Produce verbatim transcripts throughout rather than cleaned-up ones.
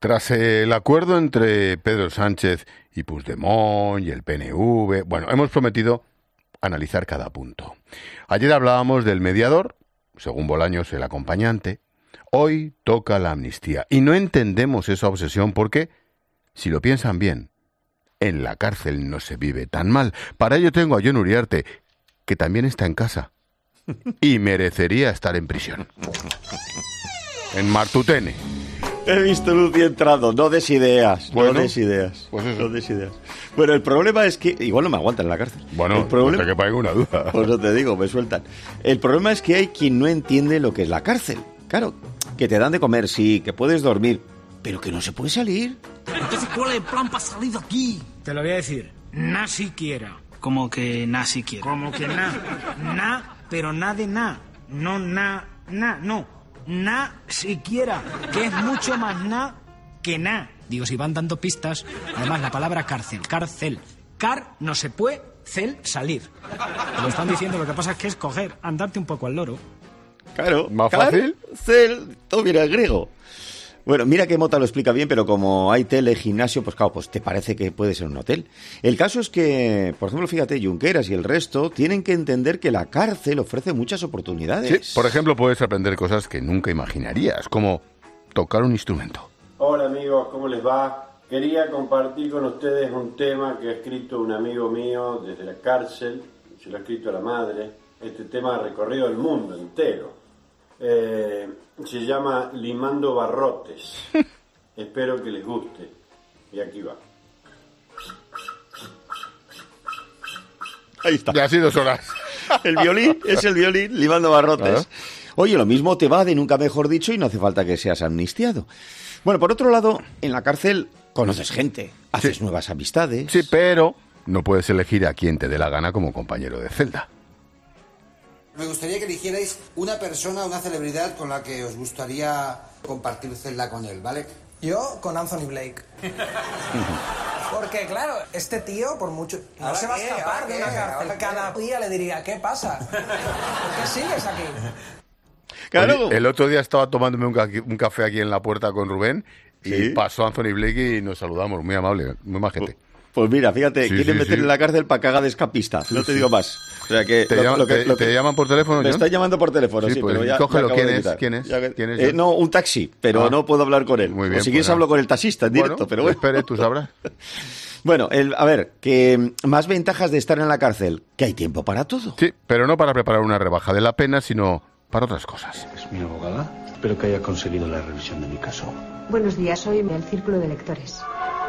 Tras el acuerdo entre Pedro Sánchez y Puigdemont y el P N V, bueno, hemos prometido analizar cada punto. Ayer hablábamos del mediador, según Bolaños el acompañante. Hoy toca la amnistía. Y no entendemos esa obsesión porque, si lo piensan bien, en la cárcel no se vive tan mal. Para ello tengo a Jon Uriarte, que también está en casa. Y merecería estar en prisión. En Martutene. He visto Lucy entrando, no des ideas, Bueno, no des ideas, pues eso. no des ideas. Bueno, el problema es que, igual no me aguantan en la cárcel. Bueno, el problema, no te quepa ninguna duda. Pues no te digo, me sueltan. El problema es que hay quien no entiende lo que es la cárcel. Claro, que te dan de comer, sí, que puedes dormir, pero que no se puede salir. Entonces, ¿cuál es el plan para salir de aquí? Te lo voy a decir, na siquiera. Como que nada siquiera. Como que na, na, pero na de na, no na, na, no. Na siquiera, que es mucho más na que na. Digo, si van dando pistas. Además, la palabra cárcel, cárcel. Car no se puede, cel salir. Te lo están diciendo, lo que pasa es que es coger, andarte un poco al loro. Claro, ¿Más car, fácil? cel, todo viene al griego. Bueno, mira que Mota lo explica bien, pero como hay tele, gimnasio, pues claro, pues te parece que puede ser un hotel. El caso es que, por ejemplo, fíjate, Junqueras y el resto tienen que entender que la cárcel ofrece muchas oportunidades. Sí, por ejemplo, puedes aprender cosas que nunca imaginarías, como tocar un instrumento. Hola amigos, ¿cómo les va? Quería compartir con ustedes un tema que ha escrito un amigo mío desde la cárcel, se lo ha escrito a la madre. Este tema ha recorrido el mundo entero. Eh, se llama Limando Barrotes. Espero que les guste. Y aquí va. Ahí está. Ya ha sido dos horas. El violín, es el violín limando barrotes. Claro. Oye, lo mismo te va de nunca mejor dicho y no hace falta que seas amnistiado. Bueno, por otro lado, en la cárcel conoces gente, haces Sí. nuevas amistades. Sí, pero no puedes elegir a quien te dé la gana como compañero de celda. Me gustaría que eligierais una persona, una celebridad con la que os gustaría compartir celda con él, ¿vale? Yo con Anthony Blake. Porque, claro, este tío, por mucho... No ¿Ahora se va a qué? escapar ¿Ahora de qué? una cárcel. ¿Ahora qué? Cada día le diría, ¿qué pasa? ¿Por qué sigues aquí? Claro. Oye, el otro día estaba tomándome un, ca- un café aquí en la puerta con Rubén y ¿Sí? pasó Anthony Blake y nos saludamos. Muy amable, muy majete. Pues mira, fíjate, Sí, quieren sí, meter sí. en la cárcel para que haga de escapista. No te digo más. O sea que ¿Te, lo- llaman, lo que- te- lo que- te llaman por teléfono, Me John? está llamando por teléfono, Sí, sí, pues pero ya, cógelo. ya acabo ¿Quién de es? quitar. ¿Quién es? Ya que- ¿Quién es, eh, John? no, un taxi, pero Ah. no puedo hablar con él. Muy bien, o si quieres pues hablo nada. con el taxista en directo, Bueno, pero bueno. espere, tú sabrás. Bueno, el, a ver, que más ventajas de estar en la cárcel, que hay tiempo para todo. Sí, pero no para preparar una rebaja de la pena, sino para otras cosas. Es mi abogada. Espero que haya conseguido la revisión de mi caso. Buenos días, soy del Círculo de Lectores.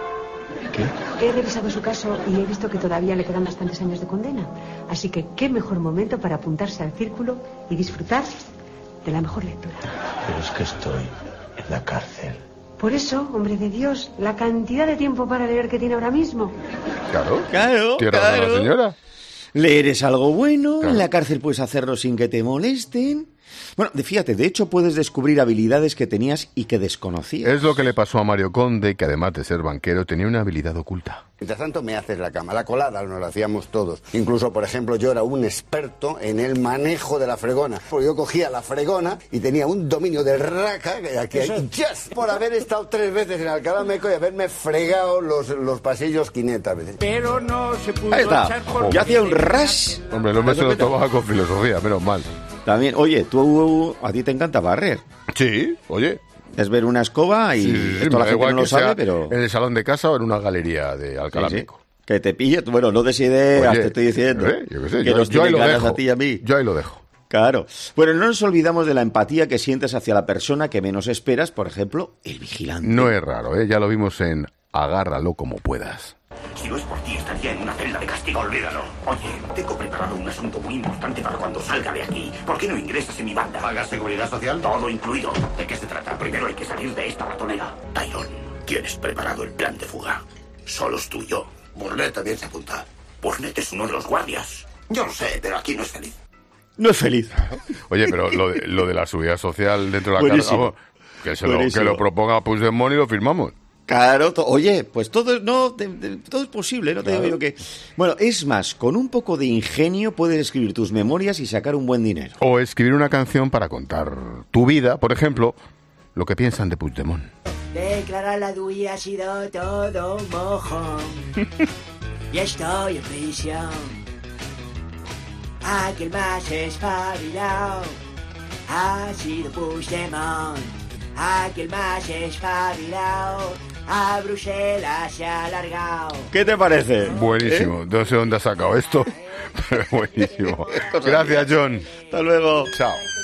¿Qué? He revisado su caso y he visto que todavía le quedan bastantes años de condena. Así que qué mejor momento para apuntarse al círculo y disfrutar de la mejor lectura. Pero es que estoy en la cárcel. Por eso, hombre de Dios, la cantidad de tiempo para leer que tiene ahora mismo. Claro. Claro, Tiene razón claro. la señora. Leer es algo bueno, Claro. en la cárcel puedes hacerlo sin que te molesten. Bueno, de- fíjate, de hecho puedes descubrir habilidades que tenías y que desconocías. Es lo que le pasó a Mario Conde, que además de ser banquero, tenía una habilidad oculta. Mientras tanto me haces la cama. La colada nos la hacíamos todos. Incluso, por ejemplo, yo era un experto en el manejo de la fregona. Porque yo cogía la fregona y tenía un dominio de raca que, que yes, por haber estado tres veces en Alcalá Meco y haberme fregado los, los pasillos quinientas veces. Pero no se pudo Ahí está. echar por... Yo hacía un ras. Hombre, el hombre se lo tomaba con filosofía, menos mal. También, oye, tú, a ti te encanta barrer. Sí, oye. Es ver una escoba y Sí, sí, sí, esto me la da gente igual no lo que sea sabe, pero... en el salón de casa o en una galería de Alcalá Sí, sí. Meco. Que te pille, bueno, no des ideas, Oye, te estoy diciendo. eh, yo qué sé, que yo, nos yo ahí tienen lo ganas dejo. a ti y a mí. Yo ahí lo dejo. Claro. Bueno, no nos olvidamos de la empatía que sientes hacia la persona que menos esperas, por ejemplo, el vigilante. No es raro, ¿eh? Ya lo vimos en Agárralo como puedas. Si no es por ti, estaría en una celda de castigo, olvídalo. Oye, tengo preparado un asunto muy importante para cuando salga de aquí. ¿Por qué no ingresas en mi banda? ¿Pagas seguridad social? Todo incluido. ¿De qué se trata? Primero hay que salir de esta ratonera. Tyrone, ¿tienes preparado el plan de fuga? Solo es tuyo. Burnett también se apunta. Burnett es uno de los guardias. Yo lo sé, pero aquí no es feliz. No es feliz. Oye, pero lo de, lo de la seguridad social dentro de la Buenísimo. cárcel, vamos, que, se lo, Buenísimo. que lo proponga Puigdemont y lo firmamos. Claro, to- oye, pues todo, es- no, de- de- todo es posible, no te Claro. digo yo que... Bueno, es más, con un poco de ingenio puedes escribir tus memorias y sacar un buen dinero. O escribir una canción para contar tu vida, por ejemplo, lo que piensan de Puigdemont. Declarar la duya ha sido todo un mojón. Y estoy en prisión. Aquel más espabilado ha sido Puigdemont. Aquel más espabilado a Bruselas se ha alargado. ¿Qué te parece? Buenísimo. ¿Eh? No sé dónde has sacado esto, pero buenísimo. Gracias, John. Hasta luego. Chao.